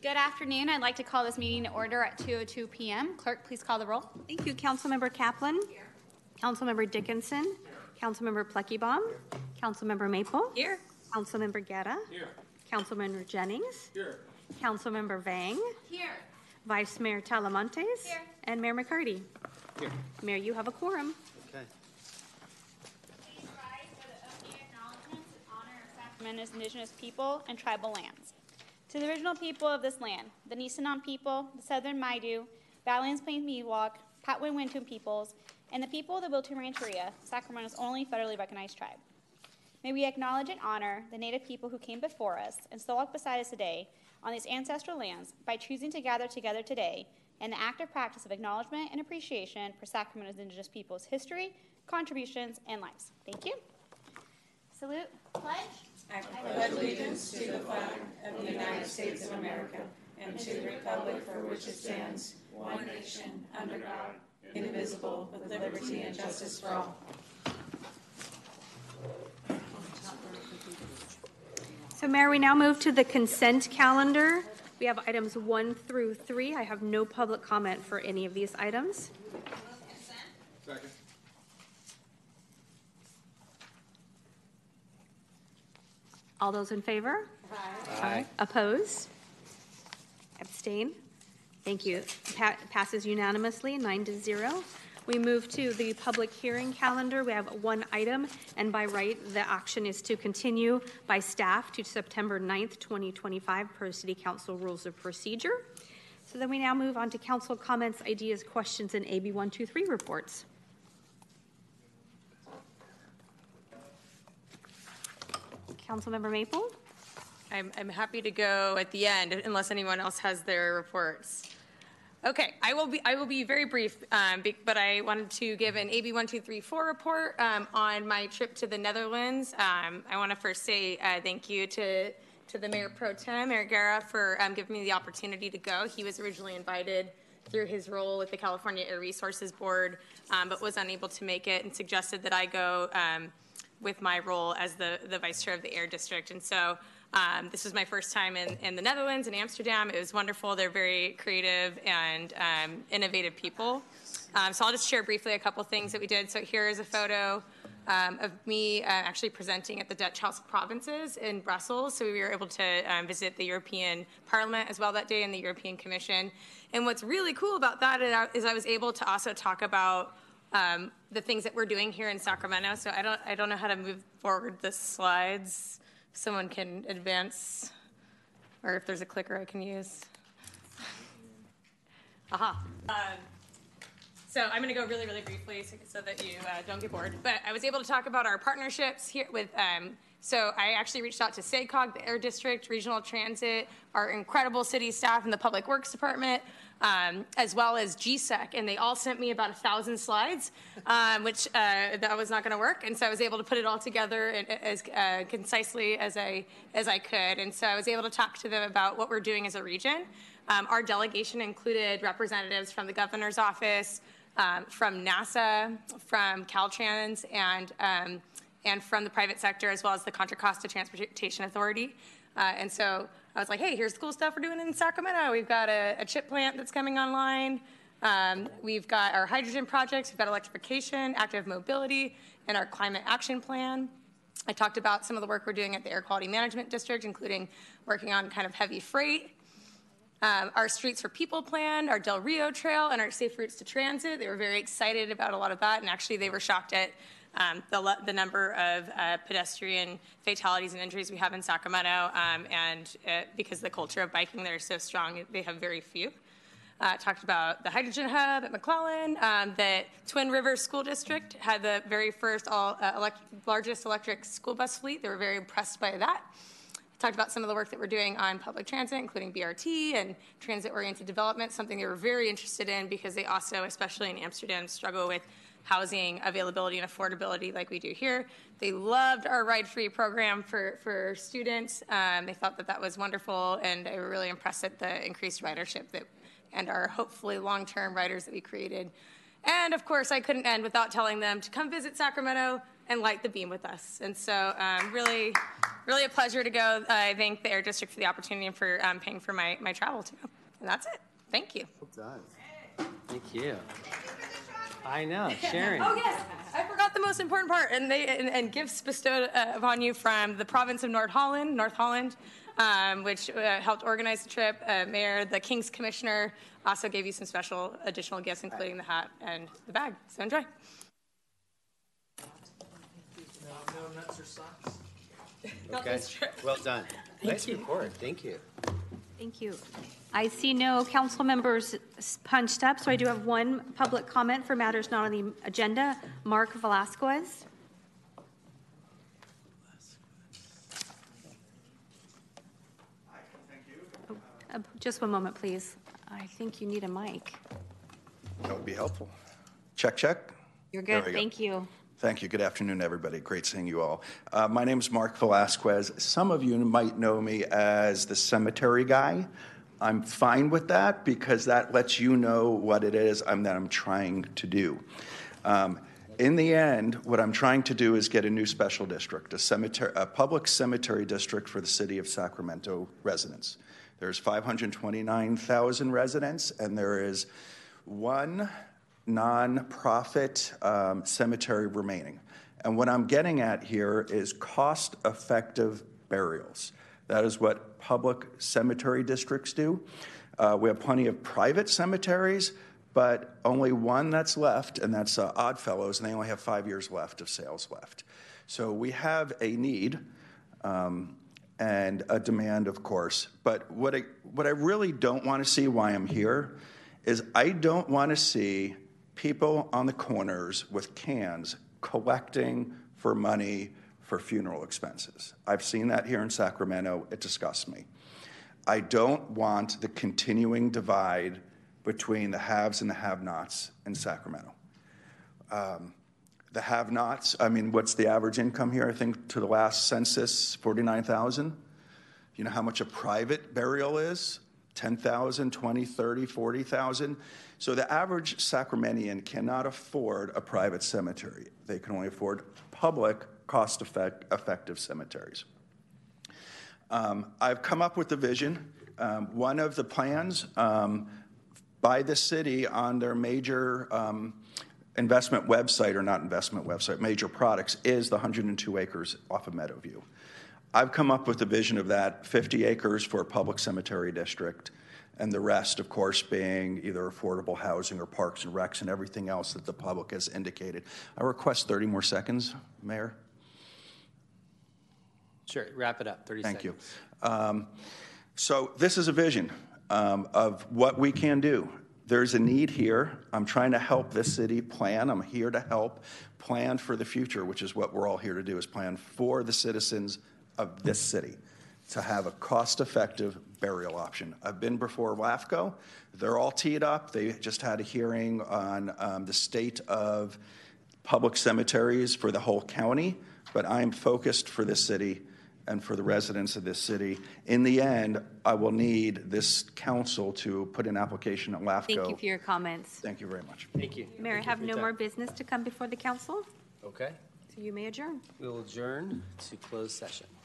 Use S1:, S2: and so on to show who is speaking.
S1: Good afternoon. I'd like to call this meeting to order at 2:02 p.m. Clerk, please call the roll.
S2: Thank you. Councilmember Kaplan. Here. Councilmember Dickinson. Here. Councilmember Pleckbaum. Here. Councilmember Maple.
S1: Here.
S2: Councilmember Guerra.
S3: Here.
S2: Councilmember Jennings.
S3: Here.
S2: Councilmember Vang.
S1: Here.
S2: Vice Mayor Talamontes.
S1: Here.
S2: And Mayor McCarty.
S3: Here.
S2: Mayor, you have a quorum.
S3: Okay.
S1: Please rise for the opening acknowledgments in honor of Sacramento's indigenous people and tribal lands. To the original people of this land, the Nisenan people, the Southern Maidu, Badlands Plains Miwok, Patwin Wintun peoples, and the people of the Wilton Rancheria, Sacramento's only federally recognized tribe. May we acknowledge and honor the Native people who came before us and still walk beside us today on these ancestral lands by choosing to gather together today in the active practice of acknowledgement and appreciation for Sacramento's indigenous people's history, contributions, and lives. Thank you. Salute. Pledge.
S4: I pledge allegiance to the flag of the United States of America and to the republic for which it stands, one nation, under God, indivisible, with liberty and justice for all.
S2: So, Mayor, we now move to the consent calendar. We have items 1 through 3. I have no public comment for any of these items.
S3: Second.
S2: All those in favor?
S3: Aye.
S2: Opposed? Abstain? Thank you. Passes unanimously, 9-0. We move to the public hearing calendar. We have one item, and by right, the action is to continue by staff to September 9th, 2025, per City Council Rules of Procedure. So then we now move on to council comments, ideas, questions, and AB 123 reports. Councilmember Maple?
S5: I'm happy to go at the end unless anyone else has their reports. Okay, I will be very brief, but I wanted to give an AB 1234 report on my trip to the Netherlands. I want to first say thank you to the Mayor Pro Tem, Mayor Guerra, for giving me the opportunity to go. He was originally invited through his role with the California Air Resources Board, but was unable to make it and suggested that I go with my role as the Vice Chair of the Air District. And so this was my first time in the Netherlands, in Amsterdam. It was wonderful. They're very creative and innovative people. So I'll just share briefly a couple things that we did. So here is a photo of me actually presenting at the Dutch House of Provinces in Brussels. So we were able to visit the European Parliament as well that day and the European Commission. And what's really cool about that is I was able to also talk about the things that we're doing here in Sacramento. So I don't know how to move forward the slides. If someone can advance, or if there's a clicker I can use. Aha. So I'm going to go really, really briefly so that you don't get bored. But I was able to talk about our partnerships here with, so I actually reached out to SACOG, the Air District, Regional Transit, our incredible city staff in the Public Works Department, as well as GSEC, and they all sent me about 1,000 slides, which that was not going to work, and so I was able to put it all together as concisely as I could, and so I was able to talk to them about what we're doing as a region. Our delegation included representatives from the governor's office, from NASA, from Caltrans, and from the private sector, as well as the Contra Costa Transportation Authority. And so I was like, hey, here's the cool stuff we're doing in Sacramento. We've got a chip plant that's coming online. We've got our hydrogen projects. We've got electrification, active mobility, and our climate action plan. I talked about some of the work we're doing at the Air Quality Management District, including working on kind of heavy freight. Our Streets for People plan, our Del Rio Trail, and our Safe Routes to Transit. They were very excited about a lot of that, and actually they were shocked at the number of pedestrian fatalities and injuries we have in Sacramento, and because the culture of biking there is so strong, they have very few. Talked about the hydrogen hub at McClellan. The Twin Rivers School District had the very first largest electric school bus fleet. They were very impressed by that. Talked about some of the work that we're doing on public transit, including BRT and transit-oriented development, something they were very interested in because they also, especially in Amsterdam, struggle with housing availability and affordability like we do here. They loved our ride-free program for students. They thought that was wonderful, and they were really impressed at the increased ridership and our hopefully long-term riders that we created. And of course, I couldn't end without telling them to come visit Sacramento and light the beam with us. And so really really a pleasure to go. I thank the Air District for the opportunity and for paying for my travel too. And that's it. Thank you.
S6: Well done. Thank you. I know, Sharon.
S5: Oh yes, I forgot the most important part. And gifts bestowed upon you from the province of North Holland, which helped organize the trip. Mayor, the King's Commissioner, also gave you some special additional gifts, including the hat and the bag. So enjoy.
S3: No nuts or socks?
S6: Okay, well done. Nice report, thank you.
S2: Thank you. I see no council members punched up, so I do have one public comment for matters not on the agenda. Mark Velasquez. Just one moment, please. I think you need a mic.
S7: That would be helpful. Check, check.
S2: You're
S7: There
S2: good.
S7: we go.
S2: Thank you.
S7: Thank you. Good afternoon, everybody. Great seeing you all. My name is Mark Velasquez. Some of you might know me as the cemetery guy. I'm fine with that because that lets you know what it is that I'm trying to do. In the end, what I'm trying to do is get a new special district, a public cemetery district for the city of Sacramento residents. There's 529,000 residents, and there is one nonprofit cemetery remaining. And what I'm getting at here is cost-effective burials. That is what public cemetery districts do. We have plenty of private cemeteries, but only one that's left, and that's Oddfellows, and they only have 5 years left of sales left. So we have a need and a demand, of course. But what I really don't want to see, why I'm here, is I don't want to see people on the corners with cans collecting for money for funeral expenses. I've seen that here in Sacramento. It disgusts me. I don't want the continuing divide between the haves and the have-nots in Sacramento. The have-nots, I mean, what's the average income here? I think to the last census, 49,000. You know how much a private burial is? 10,000, 20, 30, 40,000. So the average Sacramentian cannot afford a private cemetery. They can only afford public, cost-effective cemeteries. I've come up with a vision. One of the plans by the city on their major investment website, or not investment website, major products, is the 102 acres off of Meadowview. I've come up with a vision of that, 50 acres for a public cemetery district, and the rest, of course, being either affordable housing or parks and recs and everything else that the public has indicated. I request 30 more seconds, Mayor.
S6: Sure, wrap it up, 30 seconds.
S7: Thank you. So this is a vision of what we can do. There's a need here. I'm trying to help this city plan. I'm here to help plan for the future, which is what we're all here to do, is plan for the citizens of this city to have a cost-effective burial option. I've been before LAFCO. They're all teed up. They just had a hearing on the state of public cemeteries for the whole county, but I'm focused for this city and for the residents of this city. In the end, I will need this council to put an application at LAFCO.
S2: Thank you for your comments.
S7: Thank you very much.
S6: Thank you.
S2: Mayor, I
S6: Thank you
S2: have
S6: for your
S2: no
S6: time.
S2: more business to come before the council,
S6: Okay,
S2: so you may adjourn.
S6: we'll adjourn to closed session.